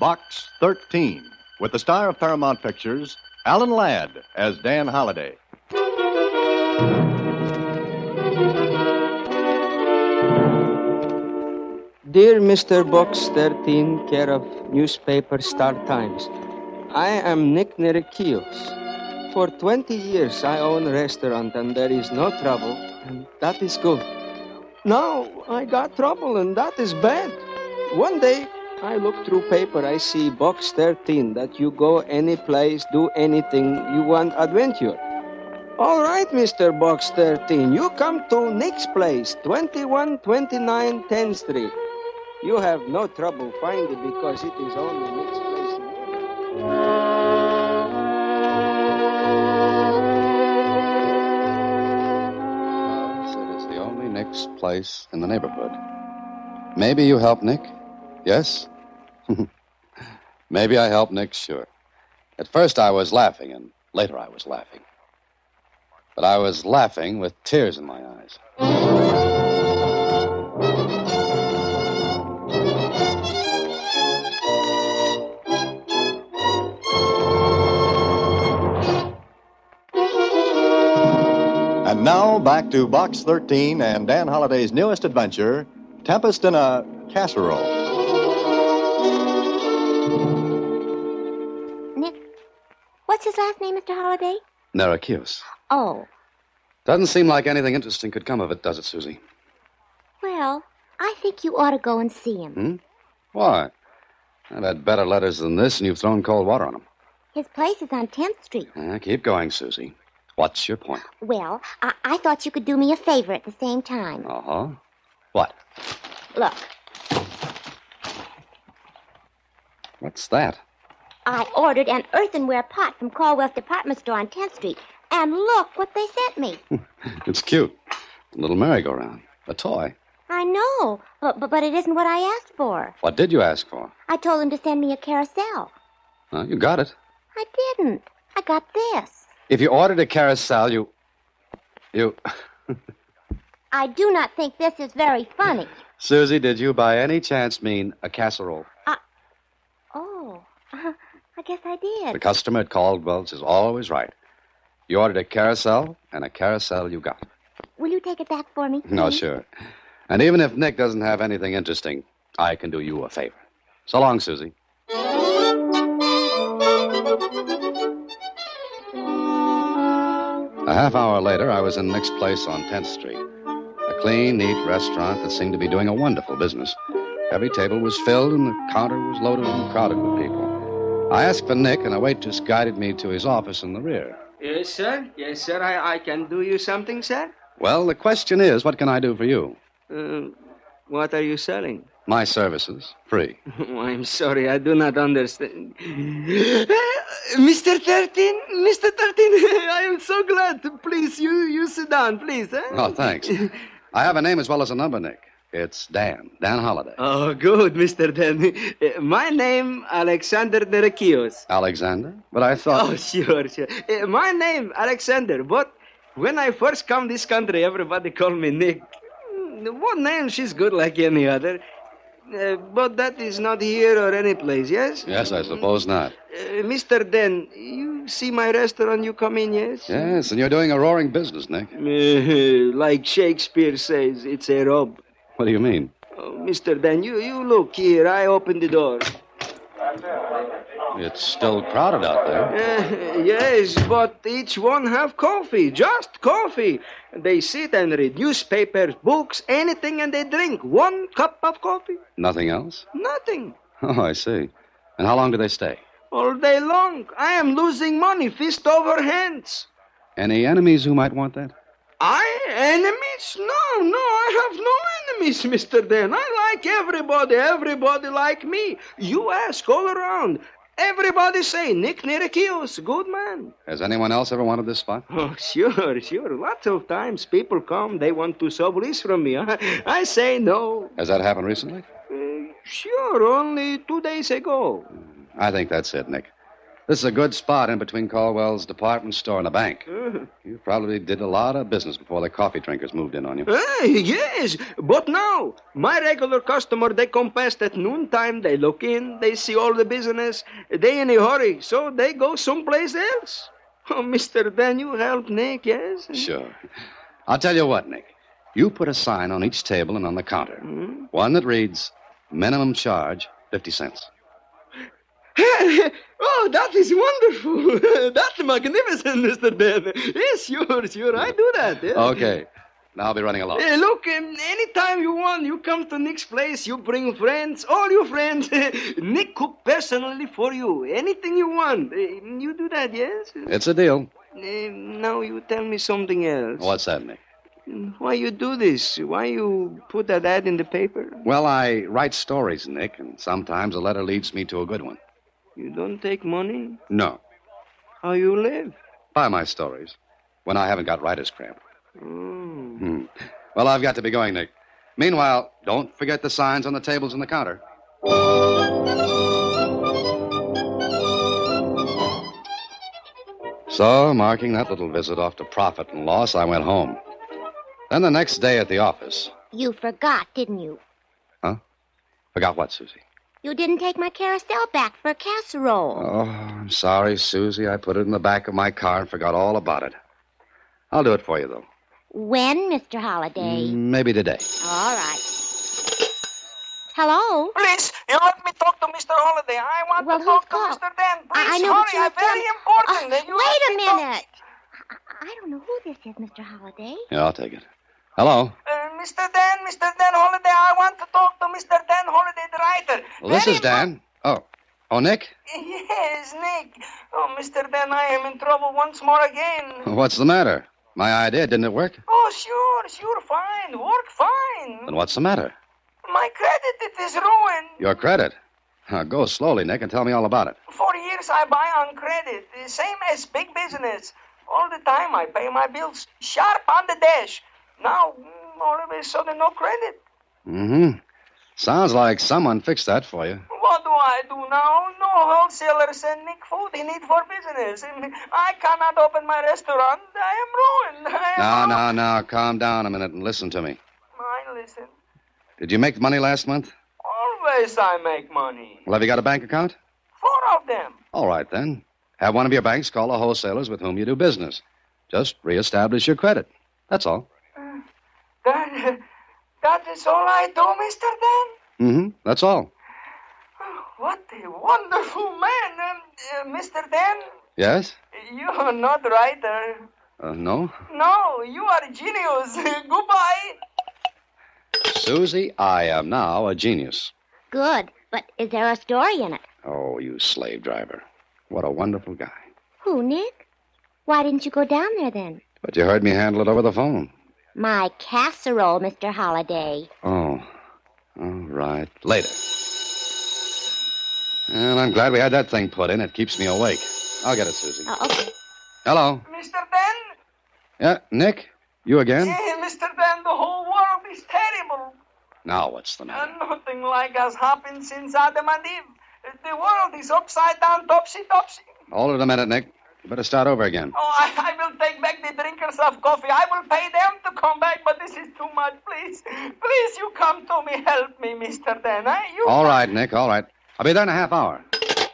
Box 13, with the star of Paramount Pictures, Alan Ladd as Dan Holliday. Dear Mr. Box 13, care of newspaper Star Times, I am Nick Nerakios. For 20 years, I own a restaurant, and there is no trouble, and that is good. Now, I got trouble, and that is bad. One day, I look through paper, I see Box 13, that you go any place, do anything you want adventure. All right, Mr. Box 13, you come to Nick's place, 2129 10th Street. You have no trouble finding because it is only Nick's place. It is the only Nick's place in the neighborhood. Maybe you help Nick? Yes? Maybe I help Nick, sure. At first I was laughing, and later I was laughing. But I was laughing with tears in my eyes. And now, back to Box 13 and Dan Holliday's newest adventure, Tempest in a Casserole. Nick, what's his last name, Mr. Holliday? Nerakios. Oh, Doesn't seem like anything interesting could come of it, does it, Susie? well, I think you ought to go and see him. Why? I've had better letters than this, and you've thrown cold water on them. His place is on 10th Street. Keep going, Susie. What's your point? Well, I thought you could do me a favor at the same time. Uh-huh. What? Look, What's that? I ordered an earthenware pot from Caldwell's department store on 10th Street, and look what they sent me. It's cute. A little merry-go-round. A toy. I know, but it isn't what I asked for. What did you ask for? I told them to send me a carousel. You got it. I didn't. I got this. If you ordered a carousel, you... I do not think this is very funny. Susie, did you by any chance mean a casserole? Oh, I guess I did. The customer at Caldwell's is always right. You ordered a carousel, and a carousel you got. Will you take it back for me? No, please? sure. And even if Nick doesn't have anything interesting, I can do you a favor. So long, Susie. A half hour later, I was in Nick's place on 10th Street. A clean, neat restaurant that seemed to be doing a wonderful business. Every table was filled, and the counter was loaded and crowded with people. I asked for Nick, and a waitress guided me to his office in the rear. Yes, sir. Yes, sir. I can do you something, sir? Well, the question is, what can I do for you? What are you selling? My services, free. Oh, I'm sorry, I do not understand. Mr. 13, I am so glad. Please, you sit down, please. Eh? Oh, thanks. I have a name as well as a number, Nick. It's Dan Holliday. Oh, good, Mr. Dan. My name, Alexander Nerakios. Alexander? But I thought... Oh, sure. My name, Alexander, but when I first come this country, everybody call me Nick. What name? She's good like any other. But that is not here or any place, yes? Yes, I suppose not. Mr. Dan, you see my restaurant, you come in, yes? Yes, and you're doing a roaring business, Nick. Like Shakespeare says, it's a rob. What do you mean? Oh, Mr. Dan, you look here. I open the door. It's still crowded out there. Yes, but each one have coffee, just coffee. They sit and read newspapers, books, anything, and they drink 1 cup of coffee. Nothing else? Nothing. Oh, I see. And how long do they stay? All day long. I am losing money, fist over hands. Any enemies who might want that? Enemies? No, I have no enemies, Mr. Dan. I like everybody like me. You ask all around. Everybody say, Nick Nerakios, good man. Has anyone else ever wanted this spot? Oh, sure. Lots of times people come, they want to sublease from me. I say no. Has that happened recently? Sure, only 2 days ago. I think that's it, Nick. This is a good spot in between Caldwell's department store and a bank. You probably did a lot of business before the coffee drinkers moved in on you. Yes, but now, my regular customer, they come past at noontime, they look in, they see all the business, they in a hurry, so they go someplace else. Oh, Mr. Dan, you help Nick, yes? Sure. I'll tell you what, Nick. You put a sign on each table and on the counter. One that reads, minimum charge, 50 cents. Oh, that is wonderful. That's magnificent, Mr. Dan. Yes, sure, I do that. Yeah. Okay. Now I'll be running along. Look, anytime you want, you come to Nick's place, you bring friends, all your friends. Nick cook personally for you. Anything you want. You do that, yes? It's a deal. Now you tell me something else. What's that, Nick? Why you do this? Why you put that ad in the paper? Well, I write stories, Nick, and sometimes a letter leads me to a good one. You don't take money? No. How you live? By my stories. When I haven't got writer's cramp. Well, I've got to be going, Nick. Meanwhile, don't forget the signs on the tables and the counter. So, marking that little visit off to profit and loss, I went home. Then the next day at the office. You forgot, didn't you? Huh? Forgot what, Susie? You didn't take my carousel back for a casserole. Oh, I'm sorry, Susie. I put it in the back of my car and forgot all about it. I'll do it for you, though. When, Mr. Holliday? Maybe today. All right. Hello? Please, you let me talk to Mr. Holliday. I want to talk to Mr. Dan. Please, I know, hurry. I'm very important. Wait a minute. I don't know who this is, Mr. Holliday. Yeah, I'll take it. Hello? Mr. Dan Holliday, I want to talk to Mr. Dan Holliday, the writer. Well, this is Dan. Oh, Nick? Yes, Nick. Oh, Mr. Dan, I am in trouble once more again. What's the matter? My idea, didn't it work? Oh, sure, fine. Work fine. Then what's the matter? My credit, it is ruined. Your credit? Go slowly, Nick, and tell me all about it. For years I buy on credit, the same as big business. All the time I pay my bills sharp on the dash. Now, all of a sudden, no credit. Sounds like someone fixed that for you. What do I do now? No wholesaler send Nick food he need for business. I cannot open my restaurant. I am ruined. Now, calm down a minute and listen to me. I listen. Did you make money last month? Always I make money. Well, have you got a bank account? 4 of them. All right, then. Have one of your banks call the wholesalers with whom you do business. Just reestablish your credit. That's all. That is all I do, Mr. Dan? That's all. What a wonderful man. Mr. Dan? Yes? You are not writer. No? No, you are a genius. Goodbye. Susie, I am now a genius. Good, but is there a story in it? Oh, you slave driver. What a wonderful guy. Who, Nick? Why didn't you go down there then? But you heard me handle it over the phone. My casserole, Mr. Holliday. Oh, all right. Later. And I'm glad we had that thing put in. It keeps me awake. I'll get it, Susie. Okay. Hello. Mr. Dan? Yeah, Nick? You again? Mr. Dan, the whole world is terrible. Now what's the matter? Nothing like has happened since Adam and Eve. The world is upside down, topsy-topsy. Hold it a minute, Nick. You better start over again. Oh, I will take back the drinkers of coffee. I will pay them to come back, but this is too much. Please, you come to me. Help me, Mr. Dan. All right, Nick, all right. I'll be there in a half hour.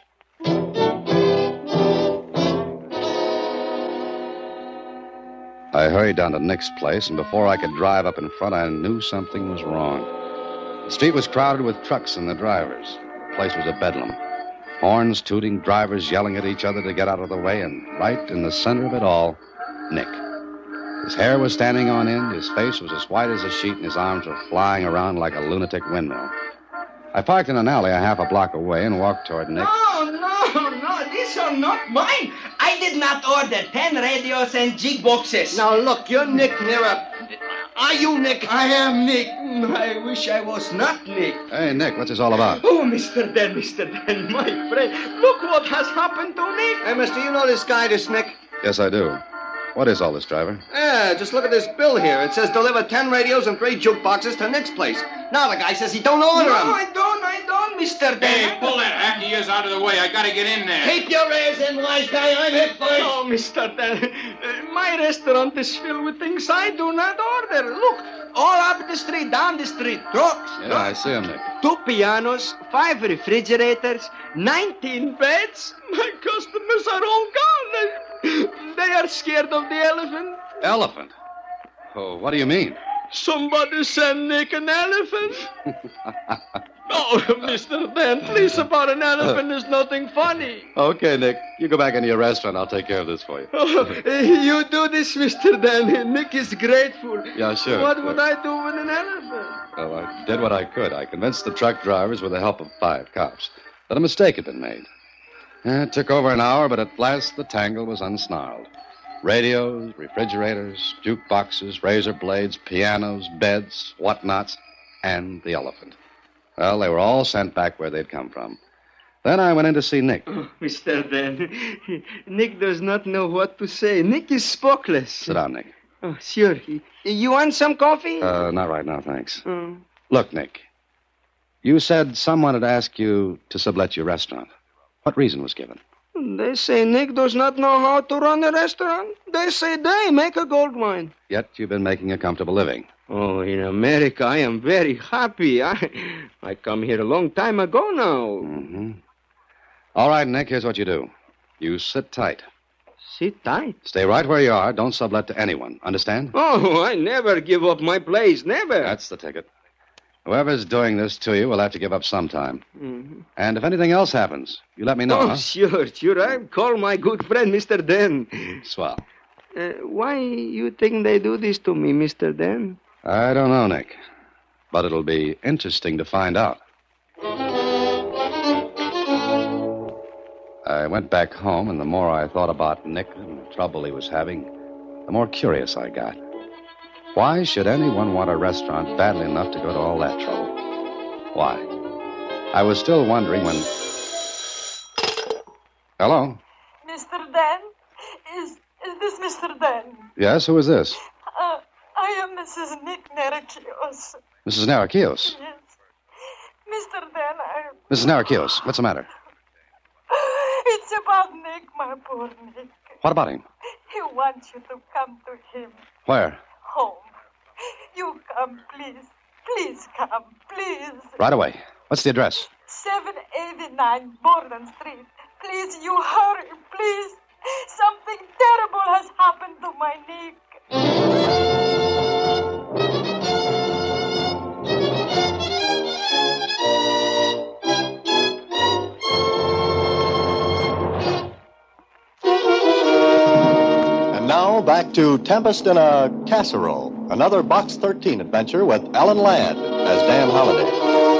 I hurried down to Nick's place, and before I could drive up in front, I knew something was wrong. The street was crowded with trucks and the drivers. The place was a bedlam. Horns tooting, drivers yelling at each other to get out of the way, and right in the center of it all, Nick. His hair was standing on end, his face was as white as a sheet, and his arms were flying around like a lunatic windmill. I parked in an alley a half a block away and walked toward Nick. No, these are not mine. I did not order 10 radios and jig boxes. Now, look, you're Nick Nira. Are you Nick? I am Nick. I wish I was not Nick. Hey, Nick, what's this all about? Oh, Mr. Dan, my friend. Look what has happened to Nick. Hey, mister, you know this guy, this Nick? Yes, I do. What is all this, driver? Yeah, just look at this bill here. It says deliver 10 radios and 3 jukeboxes to Nick's place. Now the guy says he don't order them. No, I don't. Mr. Dan. Hey, pull that hack of yours out of the way. I gotta get in there. Keep your ears in, wise guy. I'm here first. Oh, Mr. Dan, my restaurant is filled with things I do not order. Look, all up the street, down the street, trucks. Yeah, I see him, Nick. 2 pianos, 5 refrigerators, 19 beds. My customers are all gone. They are scared of the elephant. Elephant? Oh, what do you mean? Somebody send Nick an elephant. Oh, Mr. Dan, please, about an elephant is nothing funny. Okay, Nick. You go back into your restaurant. I'll take care of this for you. Oh, you do this, Mr. Dan. Nick is grateful. Yeah, sure. What would I do with an elephant? Well, I did what I could. I convinced the truck drivers with the help of 5 cops that a mistake had been made. It took over an hour, but at last the tangle was unsnarled. Radios, refrigerators, jukeboxes, razor blades, pianos, beds, whatnots, and the elephant. Well, they were all sent back where they'd come from. Then I went in to see Nick. Oh, Mr. Dan, Nick does not know what to say. Nick is spokeless. Sit down, Nick. Oh, sure. You want some coffee? Not right now, thanks. Look, Nick, you said someone had asked you to sublet your restaurant. What reason was given? They say Nick does not know how to run a restaurant. They say they make a gold mine. Yet you've been making a comfortable living. Oh, in America, I am very happy. I come here a long time ago now. Mm-hmm. All right, Nick, here's what you do. You sit tight. Sit tight? Stay right where you are. Don't sublet to anyone. Understand? Oh, I never give up my place. Never. That's the ticket. Whoever's doing this to you will have to give up sometime. Mm-hmm. And if anything else happens, you let me know, Oh, huh? sure. I call my good friend, Mr. Dan. Swell. Why you think they do this to me, Mr. Dan? I don't know, Nick. But it'll be interesting to find out. I went back home, and the more I thought about Nick and the trouble he was having, the more curious I got. Why should anyone want a restaurant badly enough to go to all that trouble? Why? I was still wondering when... Hello? Mr. Dan? Is this Mr. Dan? Yes, who is this? I am Mrs. Nick Nerakios. Mrs. Narakios. Yes. Mr. Dan, Mrs. Narakios, what's the matter? It's about Nick, my poor Nick. What about him? He wants you to come to him. Where? Home. You come, please. Please come, please. Right away. What's the address? 789 Borden Street. Please, you hurry, please. Something terrible has happened to my Nick. Now back to Tempest in a Casserole, another Box 13 adventure with Alan Ladd as Dan Holliday.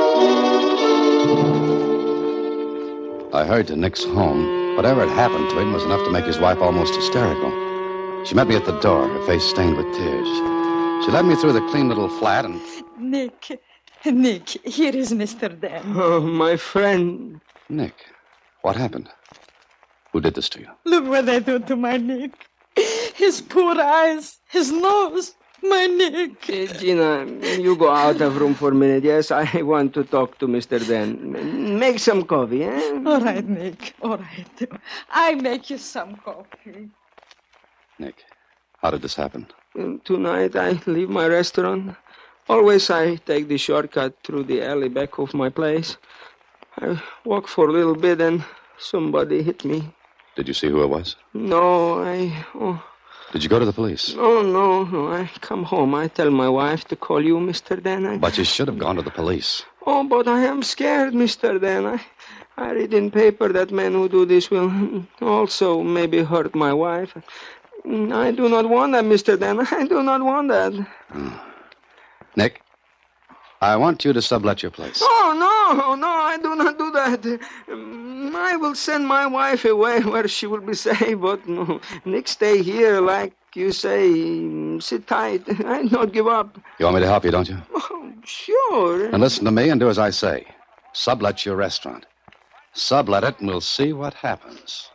I hurried to Nick's home. Whatever had happened to him was enough to make his wife almost hysterical. She met me at the door, her face stained with tears. She led me through the clean little flat and... Nick, here is Mr. Dan. Oh, my friend. Nick, what happened? Who did this to you? Look what they do to my Nick. His poor eyes, his nose, my Nick. Gina, you go out of room for a minute. Yes, I want to talk to Mr. Dan. Make some coffee, eh? All right, Nick, all right. I make you some coffee. Nick, how did this happen? Tonight I leave my restaurant. Always I take the shortcut through the alley back of my place. I walk for a little bit and somebody hit me. Did you see who it was? No, Did you go to the police? No. I come home. I tell my wife to call you, Mr. Dan. But you should have gone to the police. Oh, but I am scared, Mr. Dan. I read in paper that men who do this will also maybe hurt my wife. I do not want that, Mr. Dan. I do not want that. Nick, I want you to sublet your place. Oh, no, I do not do that. I will send my wife away where she will be safe, but no, Nick, stay here, like you say, sit tight. I not give up. You want me to help you, don't you? Oh, sure. And listen to me and do as I say. Sublet your restaurant. Sublet it and we'll see what happens.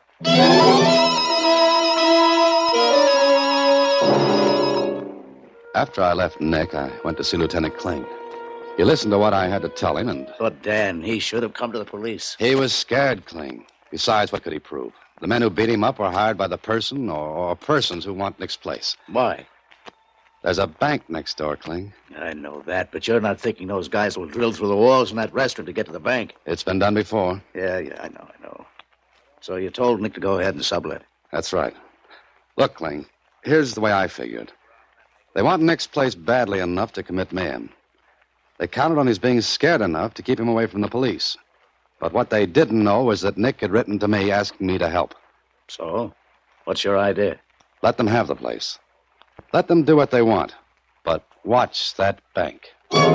After I left Nick, I went to see Lieutenant Kling. He listened to what I had to tell him, and But, Dan, he should have come to the police. he was scared, Kling. Besides, what could he prove? The men who beat him up were hired by the person or persons who want Nick's place. Why? There's a bank next door, Kling. I know that, but you're not thinking those guys will drill through the walls in that restaurant to get to the bank. It's been done before. Yeah, I know. So you told Nick to go ahead and sublet. That's right. Look, Kling, here's the way I figured. They want Nick's place badly enough to commit mayhem. They counted on his being scared enough to keep him away from the police. But what they didn't know was that Nick had written to me asking me to help. So? What's your idea? Let them have the place. Let them do what they want. But watch that bank.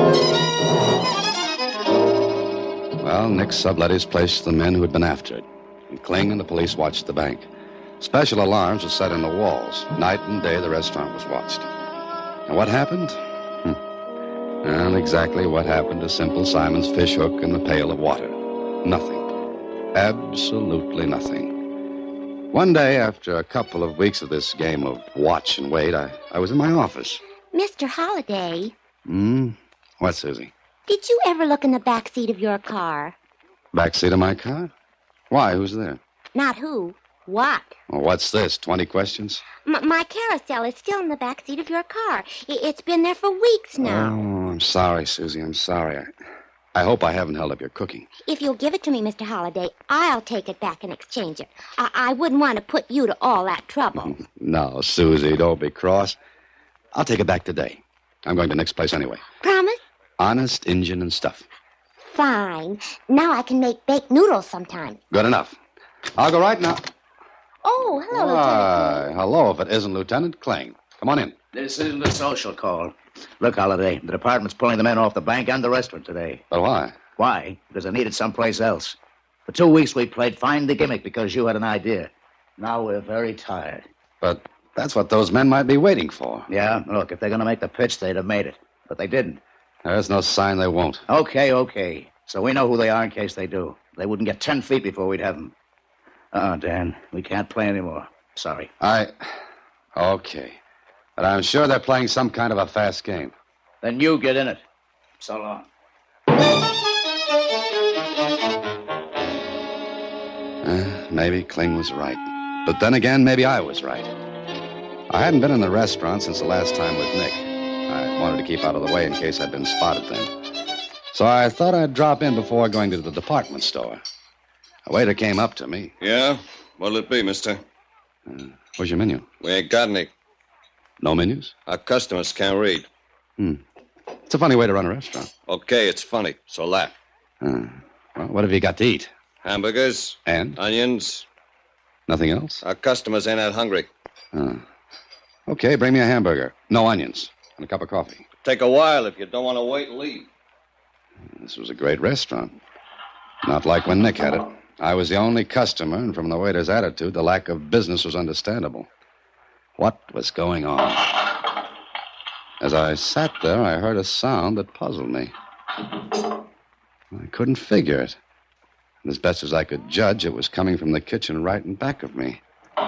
Well, Nick sublet his place to the men who had been after it. And Kling and the police watched the bank. Special alarms were set in the walls. Night and day, the restaurant was watched. And what happened? Well, exactly what happened to Simple Simon's fish hook and the pail of water. Nothing. Absolutely nothing. One day, after a couple of weeks of this game of watch and wait, I was in my office. Mr. Holliday. What, Susie? Did you ever look in the back seat of your car? Back seat of my car? Why? Who's there? Not who. What? Well, what's this, 20 questions? My carousel is still in the back seat of your car. It's been there for weeks now. Oh, I'm sorry, Susie. I'm sorry. I hope I haven't held up your cooking. If you'll give it to me, Mr. Holliday, I'll take it back and exchange it. I wouldn't want to put you to all that trouble. No, Susie, don't be cross. I'll take it back today. I'm going to Nick's place anyway. Promise? Honest Injun and stuff. Fine. Now I can make baked noodles sometime. Good enough. I'll go right now. Oh, hello, Why, hello, if it isn't Lieutenant Kling. Come on in. This isn't a social call. Look, Holliday, the department's pulling the men off the bank and the restaurant today. But why? Why? Because they're needed someplace else. For 2 weeks we played Find the Gimmick because you had an idea. Now we're very tired. But that's what those men might be waiting for. Yeah, look, if they're going to make the pitch, they'd have made it. But they didn't. There's no sign they won't. Okay. So we know who they are in case they do. They wouldn't get 10 feet before we'd have them. Dan, we can't play anymore. Sorry. Okay. But I'm sure they're playing some kind of a fast game. Then you get in it. So long. Maybe Kling was right. But then again, maybe I was right. I hadn't been in the restaurant since the last time with Nick. I wanted to keep out of the way in case I'd been spotted then. So I thought I'd drop in before going to the department store. A waiter came up to me. Yeah? What'll it be, mister? Where's your menu? We ain't got any. No menus? Our customers can't read. It's a funny way to run a restaurant. Okay, it's funny, so laugh. Well, what have you got to eat? Hamburgers. And? Onions. Nothing else? Our customers ain't that hungry. Okay, bring me a hamburger. No onions. And a cup of coffee. Take a while if you don't want to wait and leave. This was a great restaurant. Not like when Nick had it. I was the only customer, and from the waiter's attitude, the lack of business was understandable. What was going on? As I sat there, I heard a sound that puzzled me. I couldn't figure it. And as best as I could judge, it was coming from the kitchen right in back of me.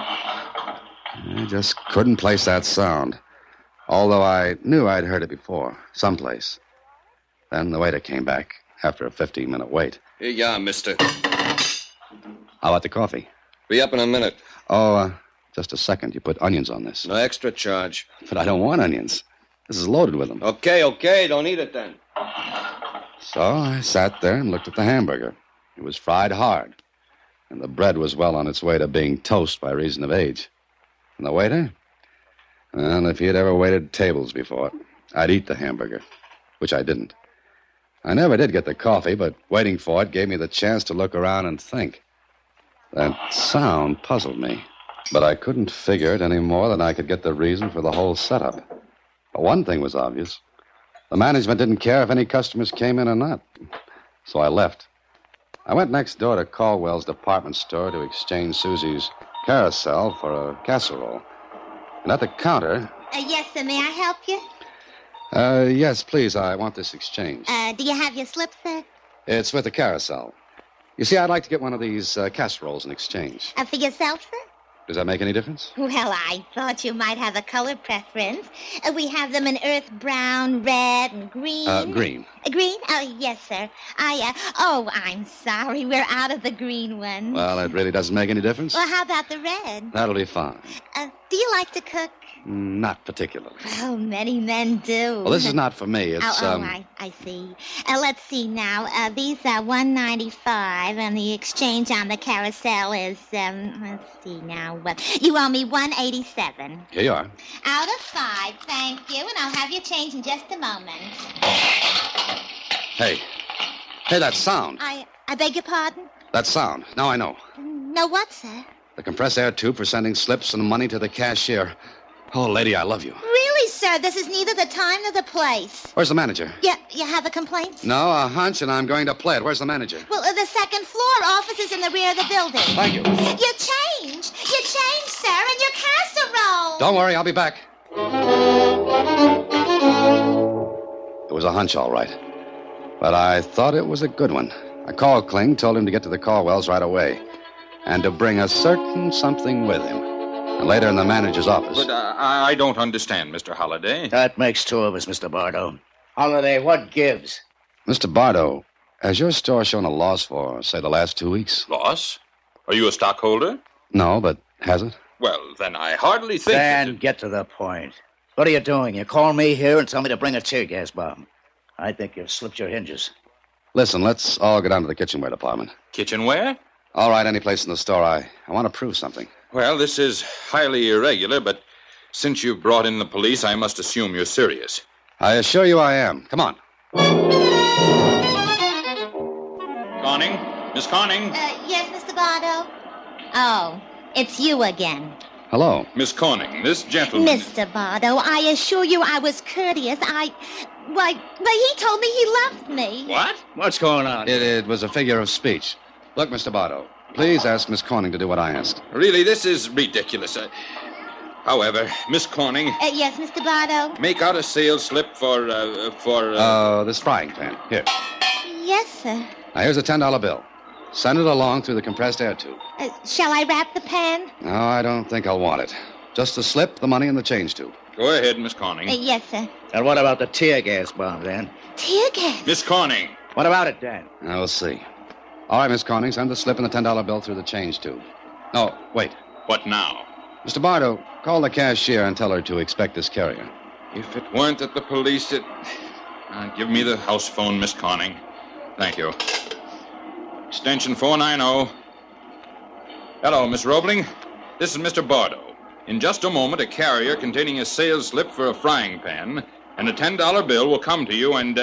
I just couldn't place that sound, although I knew I'd heard it before, someplace. Then the waiter came back after a 15-minute wait. Here you are, mister. How about the coffee? Be up in a minute. Oh, just a second. You put onions on this. No extra charge. But I don't want onions. This is loaded with them. Okay. Don't eat it then. So I sat there and looked at the hamburger. It was fried hard, and the bread was well on its way to being toast by reason of age. And the waiter? Well, if he had ever waited tables before, I'd eat the hamburger, which I didn't. I never did get the coffee, but waiting for it gave me the chance to look around and think. That sound puzzled me, but I couldn't figure it any more than I could get the reason for the whole setup. But one thing was obvious. The management didn't care if any customers came in or not. So I left. I went next door to Caldwell's department store to exchange Susie's carousel for a casserole. And at the counter... Yes, sir. May I help you? Yes, please. I want this exchange. Do you have your slip, sir? It's with the carousel. You see, I'd like to get one of these casseroles in exchange. For yourself, sir? Does that make any difference? Well, I thought you might have a color preference. We have them in earth brown, red, and green. Green. Green? Oh, yes, sir. I'm sorry. We're out of the green one. Well, it really doesn't make any difference. Well, how about the red? That'll be fine. Do you like to cook? Not particularly. Oh, many men do. Well, this is not for me. It's, I see. Let's see now. These are $1.95, and the exchange on the carousel is, let's see now. You owe me $1.87. Here you are. Out of 5, thank you, and I'll have your change in just a moment. Hey, that sound. I beg your pardon? That sound. Now I know. No what, sir? The compressed air tube for sending slips and money to the cashier. Oh, lady, I love you. Really, sir? This is neither the time nor the place. Where's the manager? Yeah, you have a complaint? No, a hunch, and I'm going to play it. Where's the manager? Well, the second floor. Office is in the rear of the building. Thank you. Your change, sir, and your casserole. Don't worry, I'll be back. It was a hunch, all right. But I thought it was a good one. I called Kling, told him to get to the Caldwells right away, and to bring a certain something with him. And later in the manager's office. But I don't understand, Mr. Holliday. That makes 2 of us, Mr. Bardo. Holiday, what gives? Mr. Bardo, has your store shown a loss for, say, the last 2 weeks? Loss? Are you a stockholder? No, but has it? Well, then I hardly think... Dan, get to the point. What are you doing? You call me here and tell me to bring a tear gas bomb. I think you've slipped your hinges. Listen, let's all go down to the kitchenware department. Kitchenware? All right, any place in the store. I want to prove something. Well, this is highly irregular, but since you've brought in the police, I must assume you're serious. I assure you I am. Come on. Conning? Miss Conning? Yes, Mr. Bardo? Oh, it's you again. Hello. Miss Conning, this gentleman... Mr. Bardo, I assure you I was courteous. Why, he told me he loved me. What? What's going on? It was a figure of speech. Look, Mr. Bardo, please ask Miss Corning to do what I asked. Really, this is ridiculous. However, Miss Corning... Yes, Mr. Bardo? Make out a sales slip for... this frying pan. Here. Yes, sir. Now, here's a $10 bill. Send it along through the compressed air tube. Shall I wrap the pan? No, I don't think I'll want it. Just the slip, the money, and the change tube. Go ahead, Miss Corning. Yes, sir. And what about the tear gas bomb, Dan? Tear gas? Miss Corning. What about it, Dan? Now, we'll see. All right, Miss Corning, send the slip and the $10 bill through the change tube. No, wait. What now? Mr. Bardo, call the cashier and tell her to expect this carrier. If it weren't at the police, give me the house phone, Miss Corning. Thank you. Extension 490. Hello, Miss Roebling. This is Mr. Bardo. In just a moment, a carrier containing a sales slip for a frying pan and a $10 bill will come to you and...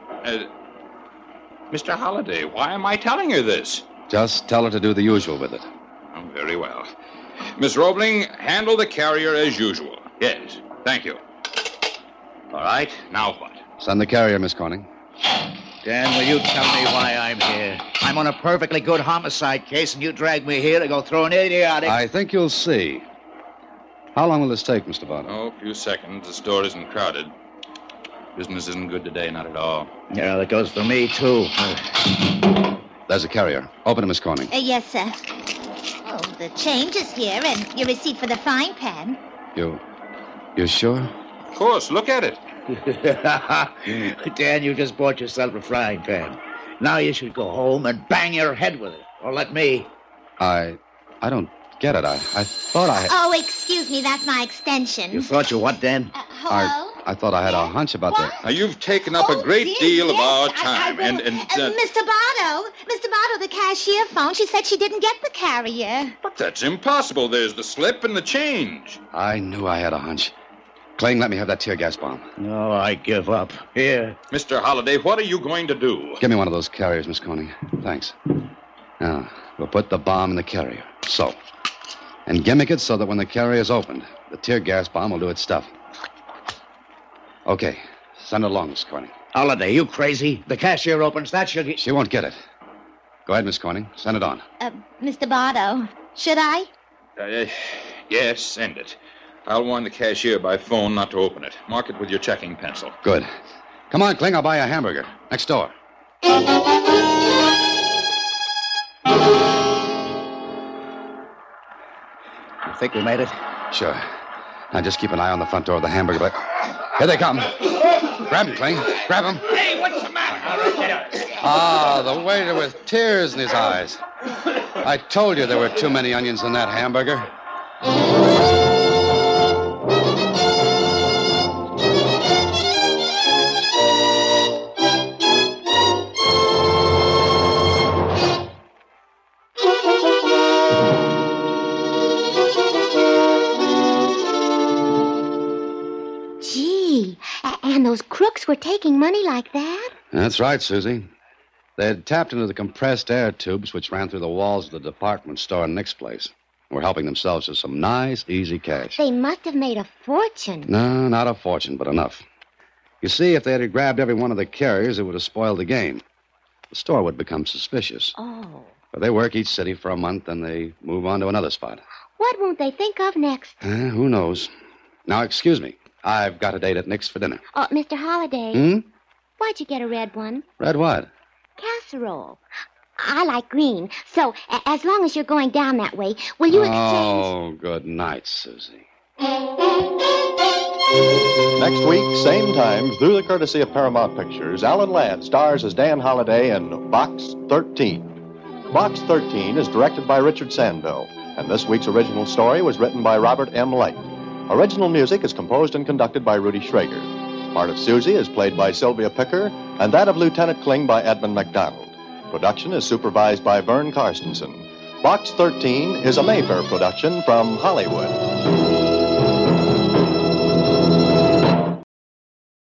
Mr. Holliday, why am I telling her this? Just tell her to do the usual with it. Oh, very well. Miss Roebling, handle the carrier as usual. Yes, thank you. All right, now what? Send the carrier, Miss Corning. Dan, will you tell me why I'm here? I'm on a perfectly good homicide case, and you drag me here to go through an idiotic... I think you'll see. How long will this take, Mr. Bardo? Oh, a few seconds. The store isn't crowded. Business isn't good today, not at all. Yeah, that goes for me, too. There's a carrier. Open it, Miss Corning. Yes, sir. Oh, the change is here, and your receipt for the frying pan. You sure? Of course, look at it. Dan, you just bought yourself a frying pan. Now you should go home and bang your head with it. Or let me. I don't get it. I thought I... Oh, excuse me, that's my extension. You thought you what, Dan? Hello? I thought I had a hunch about that. Now, you've taken up a great deal of our time, Mr. Bardo, the cashier phoned. She said she didn't get the carrier. But that's impossible. There's the slip and the change. I knew I had a hunch. Kling, let me have that tear gas bomb. No, I give up. Here. Mr. Holliday, what are you going to do? Give me one of those carriers, Miss Corning. Thanks. Now, we'll put the bomb in the carrier. So. And gimmick it so that when the carrier's opened, the tear gas bomb will do its stuff. Okay. Send it along, Miss Corning. Holiday, you crazy? The cashier opens that, she'll get... She won't get it. Go ahead, Miss Corning. Send it on. Mr. Bardo, should I? Yes, send it. I'll warn the cashier by phone not to open it. Mark it with your checking pencil. Good. Come on, Kling, I'll buy you a hamburger. Next door. You think we made it? Sure. Now just keep an eye on the front door of the hamburger place. Here they come. Grab him, Kling. Grab him. Hey, what's the matter? Ah, the waiter with tears in his eyes. I told you there were too many onions in that hamburger. Gee, and those crooks were taking money like that? That's right, Susie. They had tapped into the compressed air tubes which ran through the walls of the department store in Nick's place. Were helping themselves to some nice, easy cash. They must have made a fortune. No, not a fortune, but enough. You see, if they had grabbed every one of the carriers, it would have spoiled the game. The store would become suspicious. Oh. But they work each city for a month, and they move on to another spot. What won't they think of next? Who knows? Now, excuse me. I've got a date at Nick's for dinner. Oh, Mr. Holliday. Why'd you get a red one? Red what? Casserole. I like green. So, as long as you're going down that way, will you exchange... Oh, good night, Susie. Next week, same time, through the courtesy of Paramount Pictures, Alan Ladd stars as Dan Holliday in Box 13. Box 13 is directed by Richard Sandville, and this week's original story was written by Robert M. Light. Original music is composed and conducted by Rudy Schrager. Part of Susie is played by Sylvia Picker, and that of Lieutenant Kling by Edmund McDonald. Production is supervised by Vern Karstensen. Box 13 is a Mayfair production from Hollywood.